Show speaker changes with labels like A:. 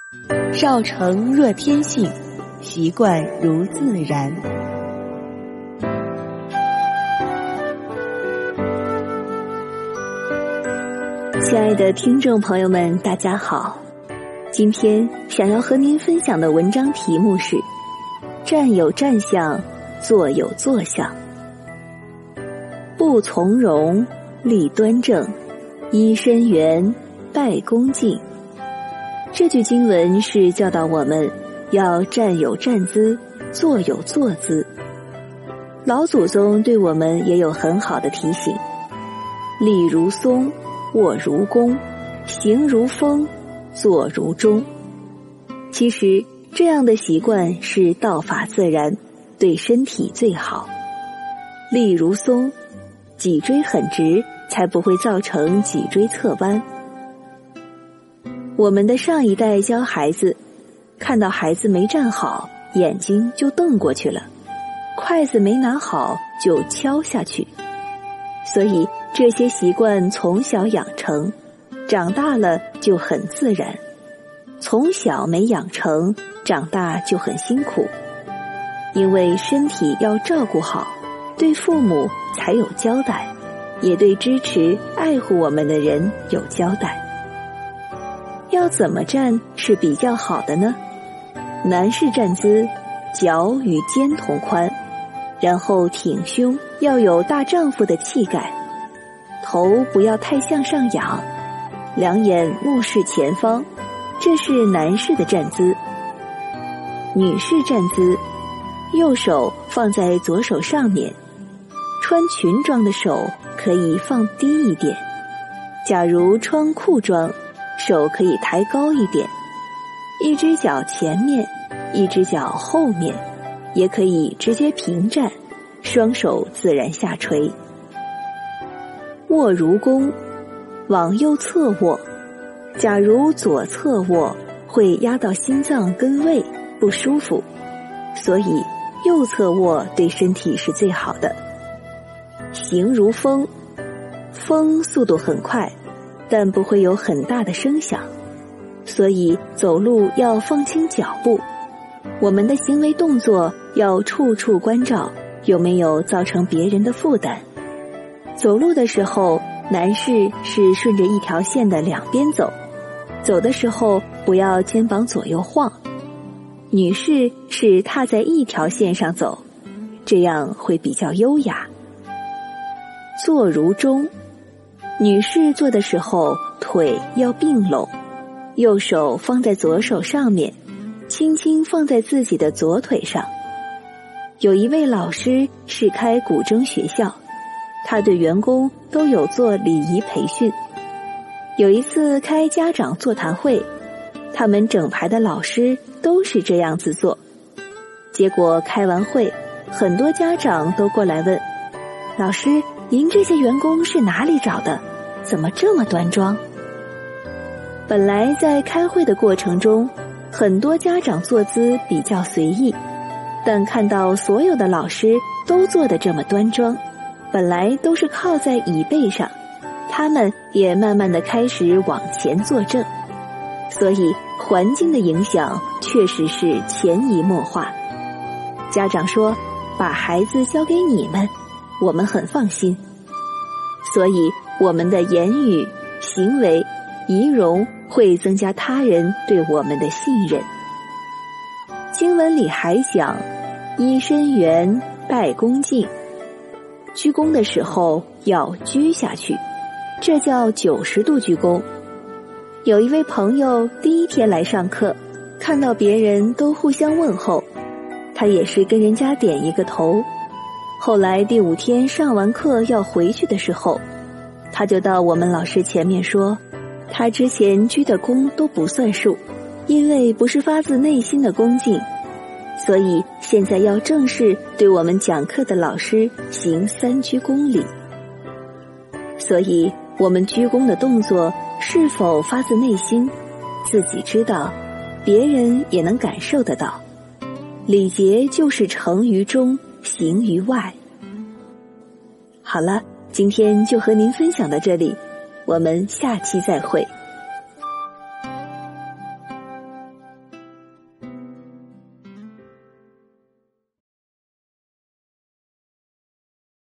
A: 少成若天性，习惯如自然。
B: 亲爱的听众朋友们，大家好，今天想要和您分享的文章题目是站有站相，坐有坐相。不从容，立端正，揖深圆，拜恭敬。这句经文是教导我们要站有站姿，坐有坐姿。老祖宗对我们也有很好的提醒：立如松，卧如弓，行如风，坐如钟。其实这样的习惯是道法自然，对身体最好。立如松，脊椎很直，才不会造成脊椎侧弯。我们的上一代教孩子，看到孩子没站好，眼睛就瞪过去了，筷子没拿好就敲下去。所以这些习惯从小养成，长大了就很自然；从小没养成，长大就很辛苦。因为身体要照顾好，对父母才有交代，也对支持爱护我们的人有交代。要怎么站是比较好的呢？男士站姿，脚与肩同宽，然后挺胸，要有大丈夫的气概，头不要太向上仰，两眼目视前方，这是男士的站姿。女士站姿，右手放在左手上面，穿裙装的手可以放低一点，假如穿裤装，手可以抬高一点，一只脚前面，一只脚后面，也可以直接平站，双手自然下垂。卧如弓，往右侧卧，假如左侧卧会压到心脏跟胃，不舒服，所以右侧卧对身体是最好的。行如风，风速度很快，但不会有很大的声响，所以走路要放轻脚步。我们的行为动作要处处关照有没有造成别人的负担。走路的时候，男士是顺着一条线的两边走，走的时候不要肩膀左右晃；女士是踏在一条线上走，这样会比较优雅。坐如钟，女士坐的时候腿要并拢，右手放在左手上面，轻轻放在自己的左腿上。有一位老师是开古筝学校，他对员工都有做礼仪培训。有一次开家长座谈会，他们整排的老师都是这样子做。结果开完会，很多家长都过来问：老师，您这些员工是哪里找的？怎么这么端庄？本来在开会的过程中，很多家长坐姿比较随意，但看到所有的老师都坐得这么端庄，本来都是靠在椅背上，他们也慢慢地开始往前坐正。所以环境的影响确实是潜移默化。家长说，把孩子交给你们，我们很放心。所以我们的言语、行为、仪容会增加他人对我们的信任。经文里还讲，揖深圆，拜恭敬。鞠躬的时候要鞠下去，这叫90度鞠躬。有一位朋友第一天来上课，看到别人都互相问候，他也是跟人家点一个头。后来第5天上完课要回去的时候，他就到我们老师前面说，他之前鞠的躬都不算数，因为不是发自内心的恭敬，所以现在要正式对我们讲课的老师行3鞠躬礼。所以我们鞠躬的动作是否发自内心，自己知道，别人也能感受得到。礼节就是诚于中，行于外。好了，今天就和您分享到这里，我们下期再会。